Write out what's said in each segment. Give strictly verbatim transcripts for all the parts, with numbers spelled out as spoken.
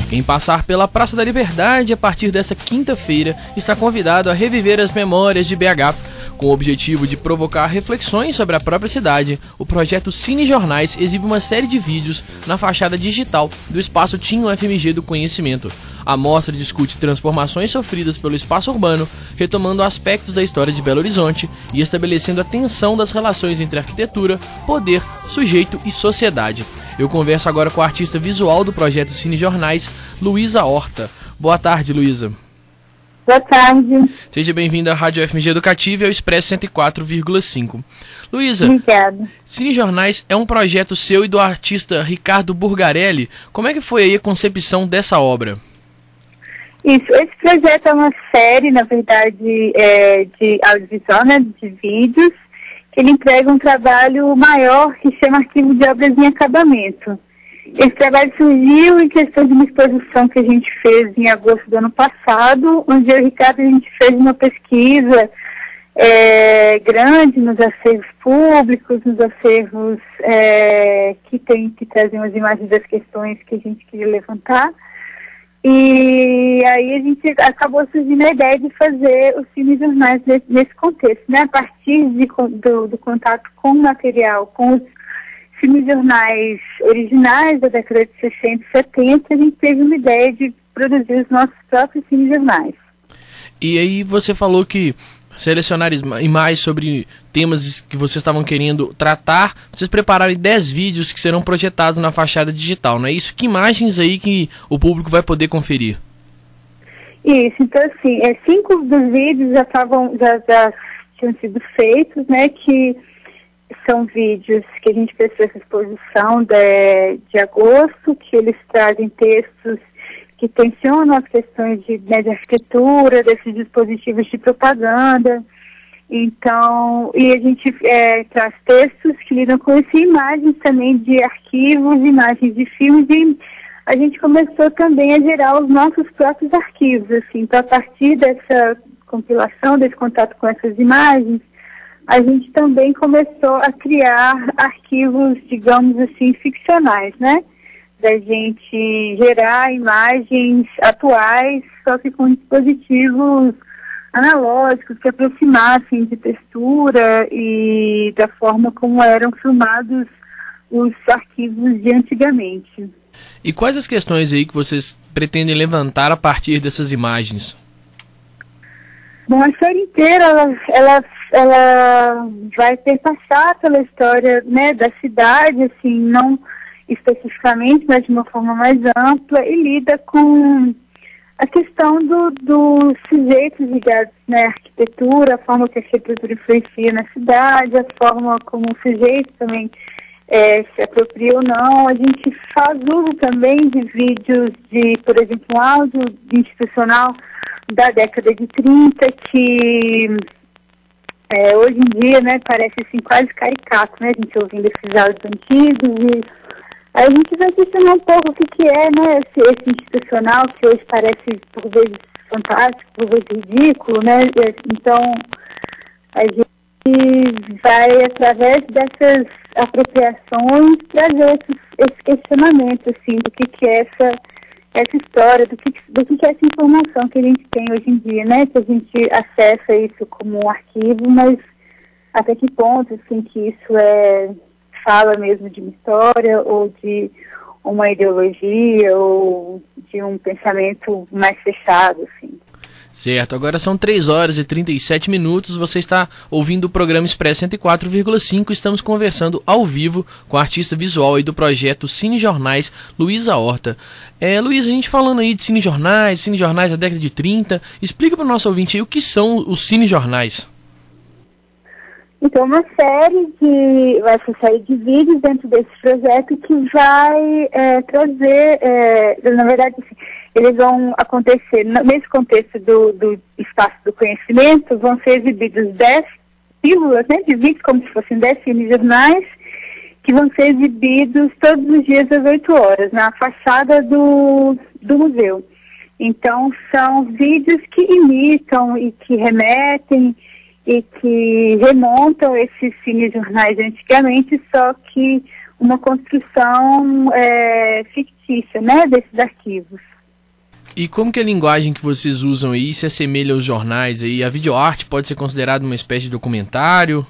Quem passar pela Praça da Liberdade a partir dessa quinta-feira está convidado a reviver as memórias de B H. Com o objetivo de provocar reflexões sobre a própria cidade, o projeto Cine Jornais exibe uma série de vídeos na fachada digital do espaço Team U F M G do Conhecimento. A mostra discute transformações sofridas pelo espaço urbano, retomando aspectos da história de Belo Horizonte e estabelecendo a tensão das relações entre arquitetura, poder, sujeito e sociedade. Eu converso agora com a artista visual do projeto Cine Jornais, Luísa Horta. Boa tarde, Luísa. Boa tarde. Seja bem-vinda à Rádio U F M G Educativa e ao Expresso cento e quatro vírgula cinco. Luísa, Obrigada. Cine Jornais é um projeto seu e do artista Ricardo Burgarelli. Como é que foi aí a concepção dessa obra? Isso, esse projeto é uma série, na verdade, é, de audiovisual, né, de vídeos, que ele entrega um trabalho maior que chama Arquivo de Obras em Acabamento. Esse trabalho surgiu em questão de uma exposição que a gente fez em agosto do ano passado, onde eu e o Ricardo a gente fez uma pesquisa é, grande nos acervos públicos, nos acervos é, que, tem, que trazem as imagens das questões que a gente queria levantar. E aí a gente acabou surgindo a ideia de fazer os Cine Jornais nesse, nesse contexto, né? A partir de, do, do contato com o material, com os cinejornais originais da década de sessenta e setenta, a gente teve uma ideia de produzir os nossos próprios cinejornais. E aí você falou que selecionar imagens sobre temas que vocês estavam querendo tratar, vocês prepararam dez vídeos que serão projetados na fachada digital, não é isso? Que imagens aí que o público vai poder conferir? Isso, então assim, é, cinco dos vídeos já, tavam, já, já tinham sido feitos, né, que são vídeos que a gente fez essa exposição de, de agosto, que eles trazem textos que tensionam as questões de, né, de arquitetura, desses dispositivos de propaganda. Então, e a gente é, traz textos que lidam com isso, e imagens também de arquivos, imagens de filmes, e a gente começou também a gerar os nossos próprios arquivos, assim. Então, a partir dessa compilação, desse contato com essas imagens, a gente também começou a criar arquivos, digamos assim, ficcionais, né? Da gente gerar imagens atuais, só que com dispositivos analógicos que aproximassem de textura e da forma como eram filmados os arquivos de antigamente. E quais as questões aí que vocês pretendem levantar a partir dessas imagens? Bom, a série inteira, ela, ela, ela vai perpassar pela história, né, da cidade, assim, não especificamente, mas de uma forma mais ampla, e lida com a questão do, dos sujeitos ligados, né, à arquitetura, a forma que a arquitetura influencia na cidade, a forma como o sujeito também é, se apropria ou não. A gente faz uso também de vídeos de, por exemplo, um áudio institucional da década de trinta, que é, hoje em dia, né, parece assim, quase caricato, né, a gente ouvindo esses áudios antigos, e aí a gente vai questionar um pouco o que, que é, né, esse, esse institucional, que hoje parece por vezes fantástico, por vezes ridículo, né? Então a gente vai, através dessas apropriações, trazer esses, esse questionamento, assim, do que, que é essa, essa história, do que, do que, que é essa informação que a gente tem hoje em dia, né? Que a gente acessa isso como um arquivo, mas até que ponto, assim, que isso é... fala mesmo de uma história ou de uma ideologia ou de um pensamento mais fechado, assim. Certo, agora são três horas e trinta e sete minutos, você está ouvindo o programa Expresso cento e quatro vírgula cinco, estamos conversando ao vivo com a artista visual aí do projeto Cine Jornais, Luísa Horta. É, Luísa, a gente falando aí de Cine Jornais, Cine Jornais da década de trinta, explica para o nosso ouvinte aí o que são os Cine Jornais. Então, uma série de, vai ser série de vídeos dentro desse projeto que vai é, trazer, é, na verdade, assim, eles vão acontecer, nesse contexto do, do espaço do conhecimento, vão ser exibidos dez pílulas, né, de vídeos, como se fossem dez cinejornais, que vão ser exibidos todos os dias às oito horas, na fachada do, do museu. Então, são vídeos que imitam e que remetem e que remontam esses cinejornais de antigamente, só que uma construção é, fictícia, né, desses arquivos. E como que a linguagem que vocês usam aí se assemelha aos jornais aí? A videoarte pode ser considerada uma espécie de documentário?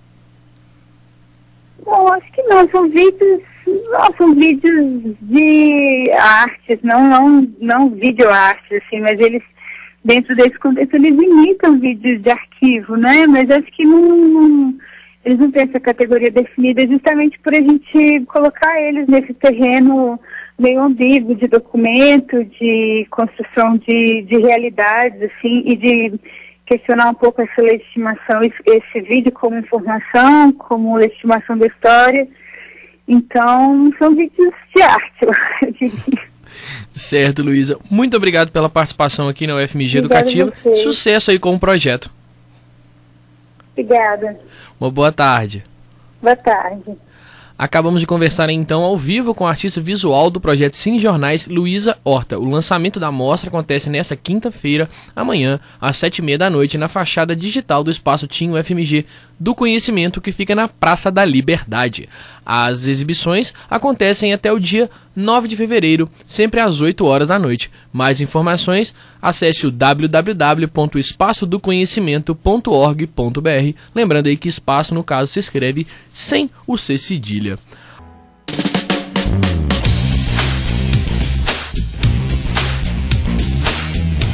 Bom, acho que não, são vídeos, não, são vídeos de artes, não, não, não videoarte, assim, mas eles, dentro desse contexto, eles imitam vídeos de arquivo, né? Mas acho que não, não, eles não têm essa categoria definida justamente por a gente colocar eles nesse terreno meio ambíguo de documento, de construção de, de realidades, assim, e de questionar um pouco essa legitimação, esse, esse vídeo como informação, como legitimação da história. Então, são vídeos de arte, eu diria. Certo, Luísa. Muito obrigado pela participação aqui na U F M G Obrigada Educativa. Sucesso aí com o projeto. Obrigada. Uma boa tarde. Boa tarde. Acabamos de conversar então ao vivo com a artista visual do projeto Cine Jornais, Luísa Horta. O lançamento da mostra acontece nesta quinta-feira, amanhã, às sete e meia da noite, na fachada digital do Espaço Team U F M G do Conhecimento, que fica na Praça da Liberdade. As exibições acontecem até o dia nove de fevereiro, sempre às oito horas da noite. Mais informações, acesse o w w w ponto espaço do conhecimento ponto org ponto b r. Lembrando aí que espaço, no caso, se escreve sem o C cedilha.